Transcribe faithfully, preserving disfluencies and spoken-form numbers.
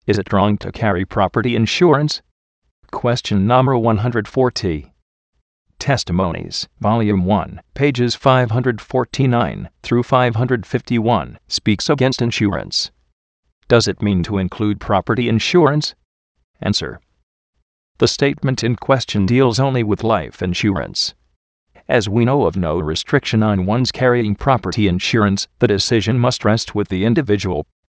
Is it wrong to carry property insurance? Question number one hundred forty. Testimonies, Volume one, pages five hundred forty-nine through five hundred fifty-one, speaks against insurance. Does it mean to include property insurance? Answer. The statement in question deals only with life insurance. As we know of no restriction on one's carrying property insurance, the decision must rest with the individual.